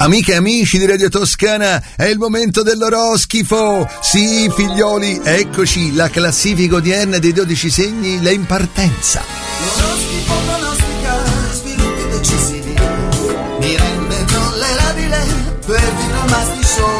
Amiche e amici di Radio Toscana, è il momento dell'oroscifo. Sì, figlioli, eccoci, la classifica odierna dei 12 segni, la in partenza. L'oroscifo pronostica sviluppi decisivi, mi rende tollerabile perfino il Masti Show.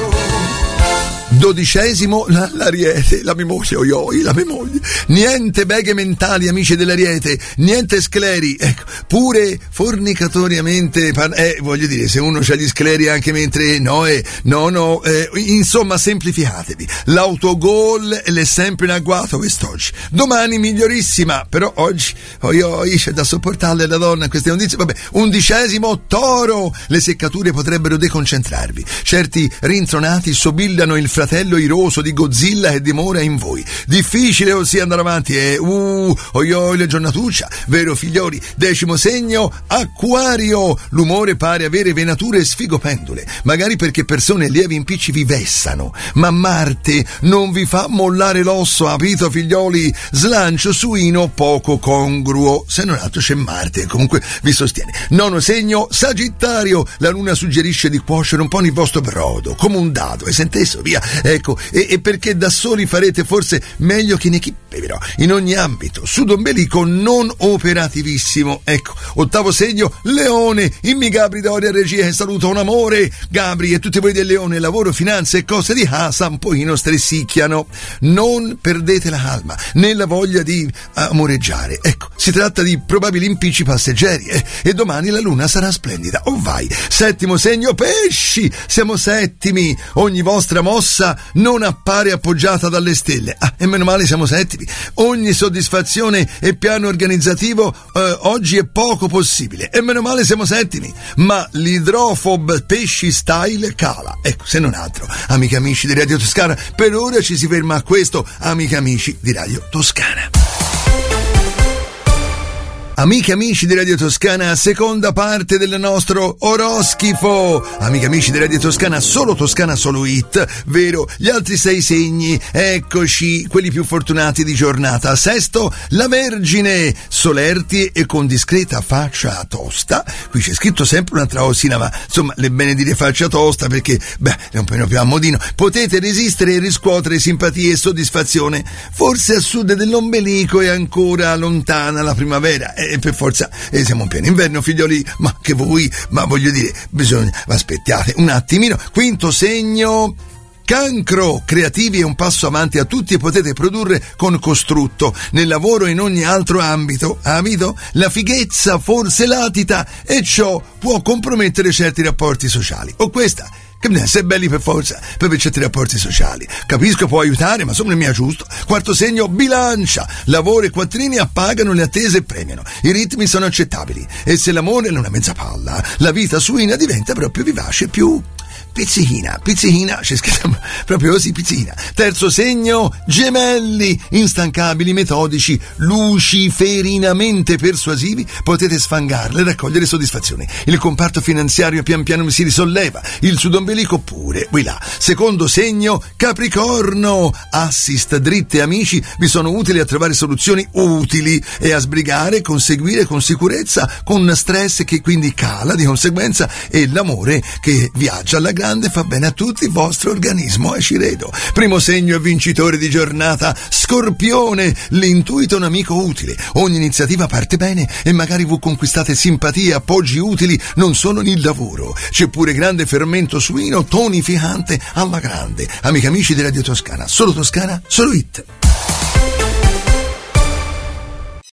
12° l'Ariete, la mia moglie. Niente beghe mentali, amici dell'Ariete, niente scleri, ecco, pure fornicatoriamente, voglio dire, se uno c'ha gli scleri anche mentre insomma, semplificatevi. L'autogol è sempre in agguato quest'oggi. Domani migliorissima, però oggi c'è da sopportarle la donna, queste notizie. Vabbè, 11° Toro, le seccature potrebbero deconcentrarvi. Certi rintronati sobillano il fratello iroso di Godzilla che dimora in voi. Difficile ossia andare avanti, le giornatuccia, vero figlioli? 10° segno, Acquario, l'umore pare avere venature sfigopendole, magari perché persone lievi impicci vi vessano, ma Marte non vi fa mollare l'osso, capito figlioli? Slancio suino poco congruo, se non altro c'è Marte, comunque vi sostiene. 9° segno, Sagittario, la luna suggerisce di cuocere un po' il vostro brodo, come un dado, hai sentito? Via, ecco, e perché da soli farete forse meglio che in equipe, però, in ogni ambito. Sudo ombelico non operativissimo, ecco. 8° segno, Leone, immi Gabri da Oria Regia che saluta un amore. Gabri e tutti voi del Leone, lavoro, finanze e cose di casa un pochino stressicchiano. Non perdete la calma né la voglia di amoreggiare, ecco, si tratta di probabili impicci passeggeri, e domani la luna sarà splendida. Oh vai. 7° segno, Pesci, siamo settimi, ogni vostra mossa non appare appoggiata dalle stelle, e meno male siamo settimi. Ogni soddisfazione e piano organizzativo oggi è poco possibile, e meno male siamo settimi, ma l'idrofob Pesci style cala, ecco, se non altro. Amiche e amici di Radio Toscana, per ora ci si ferma a questo. Amiche e amici di Radio Toscana. Amiche e amici di Radio Toscana, seconda parte del nostro oroscifo. Amiche e amici di Radio Toscana, solo hit, vero? Gli altri 6 segni, eccoci, quelli più fortunati di giornata. 6° la Vergine, solerti e con discreta faccia tosta. Qui c'è scritto sempre un'altra osina, ma insomma, le bene dire faccia tosta perché, è un po' più a modino. Potete resistere e riscuotere simpatia e soddisfazione. Forse a sud dell'ombelico è ancora lontana la primavera. E per forza siamo in pieno inverno, figlioli, ma che voi, ma voglio dire, aspettate un attimino. 5° segno, Cancro, creativi e un passo avanti a tutti e potete produrre con costrutto nel lavoro e in ogni altro ambito. Amico, la fighezza forse latita e ciò può compromettere certi rapporti sociali. O questa, che sei belli per forza, per certi rapporti sociali. Capisco, può aiutare, ma insomma non mi è giusto. 4° segno, Bilancia, lavoro e quattrini appagano le attese e premiano. I ritmi sono accettabili e se l'amore è una mezza palla, la vita suina diventa proprio vivace, più pizzichina, c'è scritto proprio così, pizzichina. 3° segno, Gemelli, instancabili, metodici, luciferinamente persuasivi, potete sfangarle e raccogliere soddisfazione. Il comparto finanziario pian piano si risolleva, il sudombelico pure, qui là. 2° segno, Capricorno, assist, dritte amici vi sono utili a trovare soluzioni utili e a sbrigare, conseguire con sicurezza, con stress che quindi cala di conseguenza, e l'amore che viaggia alla grande fa bene a tutti il vostro organismo, e ci credo. 1° segno e vincitore di giornata, Scorpione, l'intuito è un amico utile, ogni iniziativa parte bene e magari voi conquistate simpatie e appoggi utili non solo nel lavoro, c'è pure grande fermento suino tonificante alla grande. Amiche e amici di Radio Toscana, solo hit.